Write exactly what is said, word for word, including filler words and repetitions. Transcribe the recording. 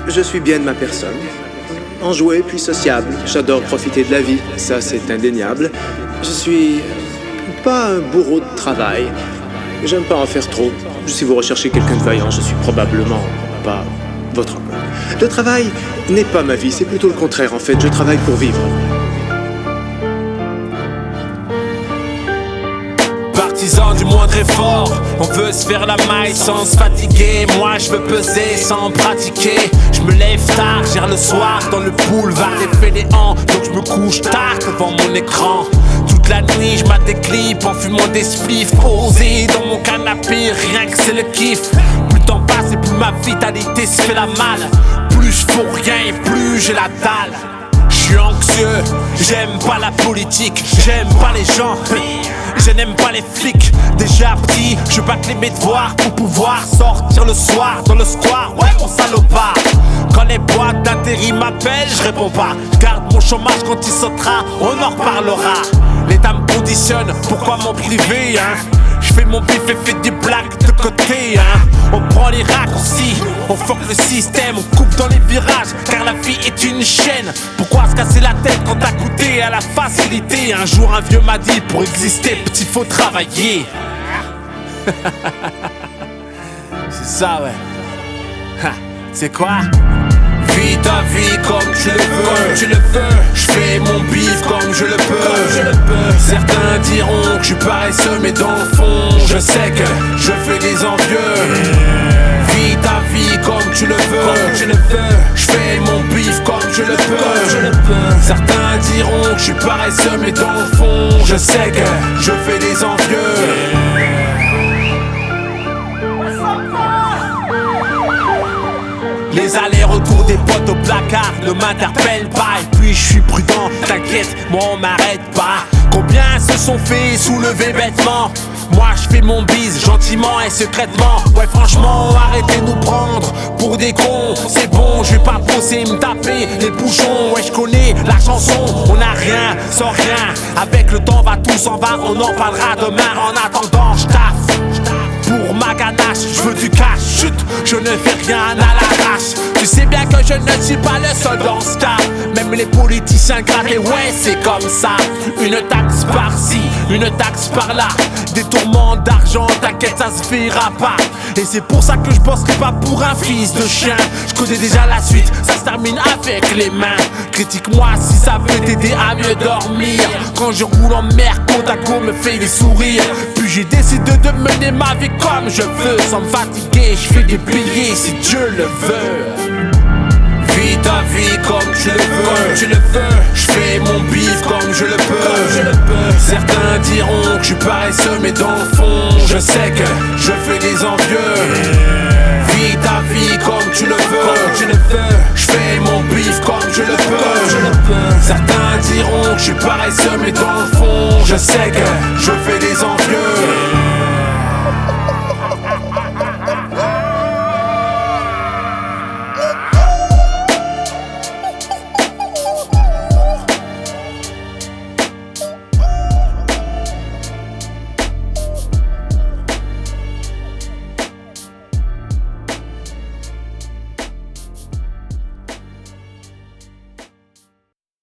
Je suis bien de ma personne. Enjoué puis sociable. J'adore profiter de la vie, ça c'est indéniable. Je suis pas un bourreau de travail. J'aime pas en faire trop. Si vous recherchez quelqu'un de vaillant, je suis probablement pas votre homme. Le travail n'est pas ma vie, c'est plutôt le contraire en fait. Je travaille pour vivre. Partisan du moindre effort, on veut se faire la maille sans se fatiguer. Moi je veux peser sans pratiquer. Je me lève tard, gère le soir dans le boulevard des fainéants. Donc je me couche tard devant mon écran. Toute la nuit je mate des clips en fumant des spliffs. Posé dans mon canapé, rien que c'est le kiff. Plus le temps passe et plus ma vitalité se fait la malle. Plus je fous rien et plus j'ai la dalle. Je suis anxieux, j'aime pas la politique, j'aime pas les gens, je n'aime pas les flics. Déjà petit, je bâcle mes devoirs pour pouvoir sortir le soir dans le square, ouais mon salopard. Quand les boîtes d'intérim m'appellent, je réponds pas. Je garde mon chômage quand il sautera, on en reparlera. L'État me conditionne, pourquoi m'en priver hein? Je fais mon bif et fais des blagues de côté hein. On prend les raccourcis, on fuck le système, on coupe dans les virages, car la vie est une chaîne. Pourquoi se casser la tête quand t'as goûté à la facilité? Un jour un vieux m'a dit, pour exister petit faut travailler. C'est ça ouais. C'est quoi? Vis ta vie comme tu le veux, comme tu le veux. Je fais mon bif comme je le peux, comme je le peux. Certains diront que je suis paresseux, mais dans le fond, je sais que je fais des envieux. Vis ta vie comme tu le veux, comme tu le veux. Je fais mon bif comme je le peux, comme je le peux. Certains diront que je suis paresseux, mais dans le fond, je sais que je fais des envieux. Les allers-retours des potes au placard ne m'interpellent pas. Et puis je suis prudent, t'inquiète, moi on m'arrête pas. Combien se sont fait soulever bêtement? Moi je fais mon bise gentiment et secrètement. Ouais franchement arrêtez de nous prendre pour des cons. C'est bon, je vais pas bosser, me taper les bouchons. Ouais je connais la chanson, on a rien sans rien. Avec le temps va tout s'en va, on en parlera demain. En attendant je taffe pour ma ganache, je veux du cash, chut, je ne fais rien à l'arrache. Tu sais bien que je ne suis pas le seul dans ce cas. Même les politiciens grattés, ouais c'est comme ça. Une taxe par-ci, une taxe par-là. Des tourments d'argent, t'inquiète ça se verra pas. Et c'est pour ça que je bosserai pas pour un fils de chien. Je connais déjà la suite, ça se termine avec les mains. Critique-moi si ça veut t'aider à mieux dormir. Quand je roule en mer, côte à côte me fait des sourires. Puis j'ai décidé de mener ma vie comme je veux. Sans me fatiguer, je fais des billets si Dieu le veut. Vis ta vie comme tu le veux, comme tu le veux. Je fais mon bif comme je le peux, comme je le peux. Certains diront que je suis paresseux, mais dans le fond, je sais que je fais des envieux. Vis ta vie comme tu le veux, comme tu le veux. Je fais mon bif comme je le peux, comme je le peux. Certains diront que je suis paresseux, mais dans le fond, je sais que je fais des